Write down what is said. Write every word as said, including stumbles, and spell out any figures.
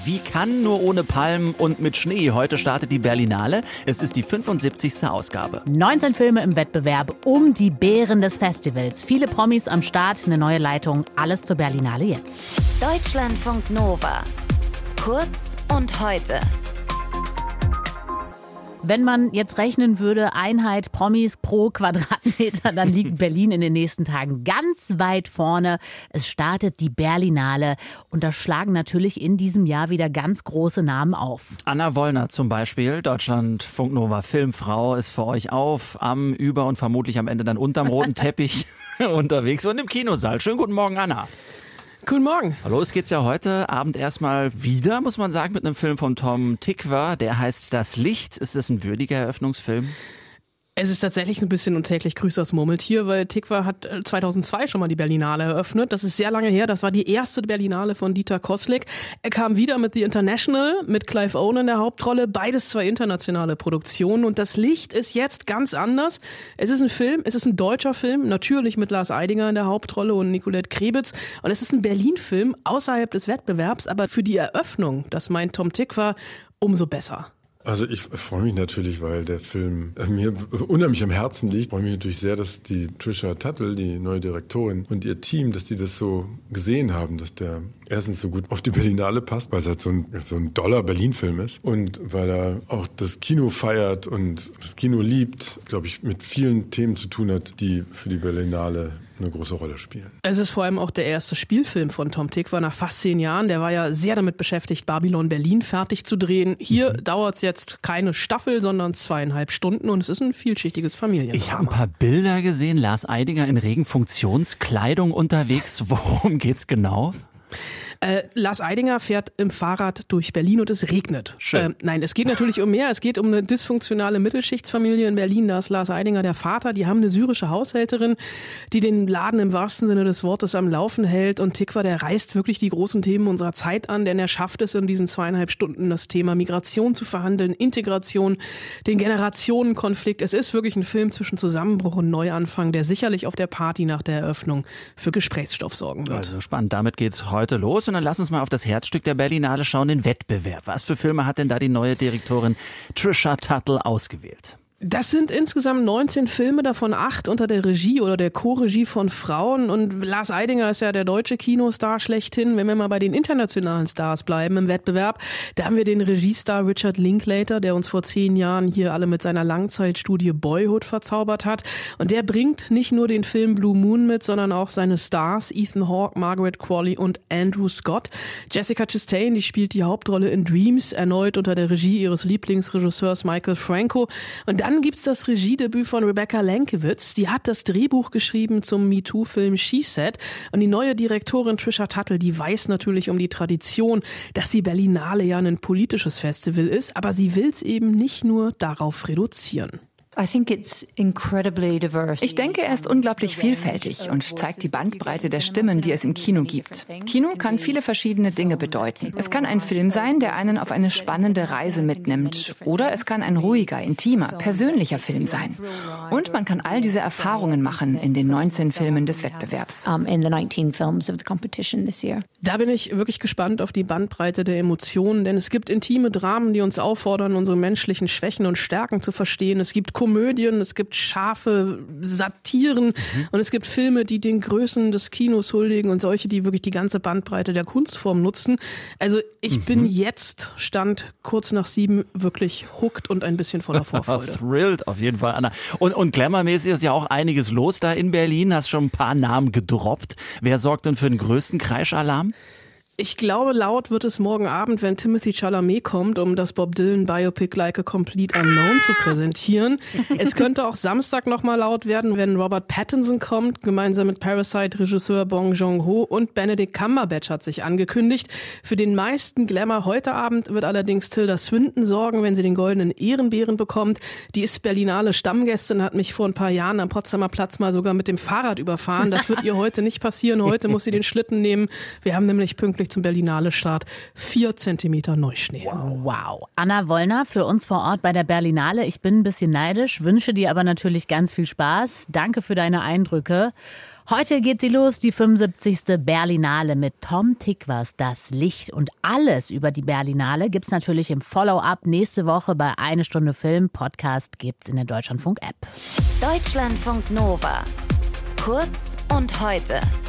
Wie kann nur ohne Palmen und mit Schnee? Heute startet die Berlinale. Es ist die fünfundsiebzigste Ausgabe. neunzehn Filme im Wettbewerb um die Bären des Festivals. Viele Promis am Start, eine neue Leitung. Alles zur Berlinale jetzt. Deutschlandfunk Nova. Kurz und heute. Wenn man jetzt rechnen würde, Einheit Promis pro Quadratmeter, dann liegt Berlin in den nächsten Tagen ganz weit vorne. Es startet die Berlinale und da schlagen natürlich in diesem Jahr wieder ganz große Namen auf. Anna Wollner zum Beispiel, Deutschlandfunk Nova Filmfrau, ist für euch auf, am, über und vermutlich am Ende dann unterm roten Teppich unterwegs und im Kinosaal. Schönen guten Morgen, Anna. Guten Morgen. Hallo, es geht's ja heute Abend erstmal wieder, muss man sagen, mit einem Film von Tom Tykwer. Der heißt Das Licht. Ist das ein würdiger Eröffnungsfilm? Es ist tatsächlich ein bisschen und täglich grüßt das Murmeltier, weil Tykwer hat zweitausendzwei schon mal die Berlinale eröffnet. Das ist sehr lange her. Das war die erste Berlinale von Dieter Koslik. Er kam wieder mit The International, mit Clive Owen in der Hauptrolle. Beides zwei internationale Produktionen. Und Das Licht ist jetzt ganz anders. Es ist ein Film, es ist ein deutscher Film, natürlich mit Lars Eidinger in der Hauptrolle und Nicolette Krebitz. Und es ist ein Berlin-Film außerhalb des Wettbewerbs. Aber für die Eröffnung, das meint Tom Tykwer, umso besser. Also ich freue mich natürlich, weil der Film mir unheimlich am Herzen liegt. Ich freue mich natürlich sehr, dass die Trisha Tuttle, die neue Direktorin, und ihr Team, dass die das so gesehen haben, dass der erstens so gut auf die Berlinale passt, weil es halt so ein, so ein doller Berlin-Film ist und weil er auch das Kino feiert und das Kino liebt, glaube ich, mit vielen Themen zu tun hat, die für die Berlinale eine große Rolle spielen. Es ist vor allem auch der erste Spielfilm von Tom Tykwer nach fast zehn Jahren. Der war ja sehr damit beschäftigt, Babylon Berlin fertig zu drehen. Hier mhm. dauert es jetzt keine Staffel, sondern zweieinhalb Stunden und es ist ein vielschichtiges Familiendrama. Ich habe ein paar Bilder gesehen, Lars Eidinger in Regenfunktionskleidung unterwegs. Worum geht's genau? Äh, Lars Eidinger fährt im Fahrrad durch Berlin und es regnet. Schön. Äh, nein, es geht natürlich um mehr. Es geht um eine dysfunktionale Mittelschichtsfamilie in Berlin. Da ist Lars Eidinger der Vater. Die haben eine syrische Haushälterin, die den Laden im wahrsten Sinne des Wortes am Laufen hält. Und Tykwer, der reißt wirklich die großen Themen unserer Zeit an, denn er schafft es in diesen zweieinhalb Stunden, das Thema Migration zu verhandeln, Integration, den Generationenkonflikt. Es ist wirklich ein Film zwischen Zusammenbruch und Neuanfang, der sicherlich auf der Party nach der Eröffnung für Gesprächsstoff sorgen wird. Also spannend. Damit geht's heute los. Und dann lass uns mal auf das Herzstück der Berlinale schauen, den Wettbewerb. Was für Filme hat denn da die neue Direktorin Trisha Tuttle ausgewählt? Das sind insgesamt neunzehn Filme, davon acht unter der Regie oder der Co-Regie von Frauen. Und Lars Eidinger ist ja der deutsche Kinostar schlechthin. Wenn wir mal bei den internationalen Stars bleiben im Wettbewerb, da haben wir den Regiestar Richard Linklater, der uns vor zehn Jahren hier alle mit seiner Langzeitstudie Boyhood verzaubert hat. Und der bringt nicht nur den Film Blue Moon mit, sondern auch seine Stars Ethan Hawke, Margaret Qualley und Andrew Scott. Jessica Chastain, die spielt die Hauptrolle in Dreams, erneut unter der Regie ihres Lieblingsregisseurs Michael Franco. Und dann gibt's das Regiedebüt von Rebecca Lankiewicz. Die hat das Drehbuch geschrieben zum MeToo-Film She Said. Und die neue Direktorin Trisha Tuttle, die weiß natürlich um die Tradition, dass die Berlinale ja ein politisches Festival ist. Aber sie will's eben nicht nur darauf reduzieren. Ich denke, er ist unglaublich vielfältig und zeigt die Bandbreite der Stimmen, die es im Kino gibt. Kino kann viele verschiedene Dinge bedeuten. Es kann ein Film sein, der einen auf eine spannende Reise mitnimmt. Oder es kann ein ruhiger, intimer, persönlicher Film sein. Und man kann all diese Erfahrungen machen in den neunzehn Filmen des Wettbewerbs. Da bin ich wirklich gespannt auf die Bandbreite der Emotionen, denn es gibt intime Dramen, die uns auffordern, unsere menschlichen Schwächen und Stärken zu verstehen. Es gibt Komödien, es gibt scharfe Satiren mhm. und es gibt Filme, die den Größen des Kinos huldigen und solche, die wirklich die ganze Bandbreite der Kunstform nutzen. Also ich mhm. bin jetzt, Stand kurz nach sieben, wirklich hooked und ein bisschen voller Vorfreude. Thrilled auf jeden Fall, Anna. Und, und glamourmäßig ist ja auch einiges los da in Berlin. Hast schon ein paar Namen gedroppt. Wer sorgt denn für den größten Kreischalarm? Ich glaube, laut wird es morgen Abend, wenn Timothée Chalamet kommt, um das Bob Dylan Biopic Like a Complete Unknown zu präsentieren. Es könnte auch Samstag nochmal laut werden, wenn Robert Pattinson kommt, gemeinsam mit Parasite-Regisseur Bong Joon-ho, und Benedict Cumberbatch hat sich angekündigt. Für den meisten Glamour heute Abend wird allerdings Tilda Swinton sorgen, wenn sie den goldenen Ehrenbären bekommt. Die ist Berlinale Stammgästin, hat mich vor ein paar Jahren am Potsdamer Platz mal sogar mit dem Fahrrad überfahren. Das wird ihr heute nicht passieren. Heute muss sie den Schlitten nehmen. Wir haben nämlich pünktlich zum Berlinale-Start vier Zentimeter Neuschnee. Wow. wow. Anna Wollner für uns vor Ort bei der Berlinale. Ich bin ein bisschen neidisch, wünsche dir aber natürlich ganz viel Spaß. Danke für deine Eindrücke. Heute geht sie los, die fünfundsiebzigste Berlinale mit Tom Tykwer, Das Licht. Und alles über die Berlinale gibt's natürlich im Follow-up nächste Woche bei Eine Stunde Film. Podcast gibt's in der Deutschlandfunk-App. Deutschlandfunk Nova. Kurz und heute.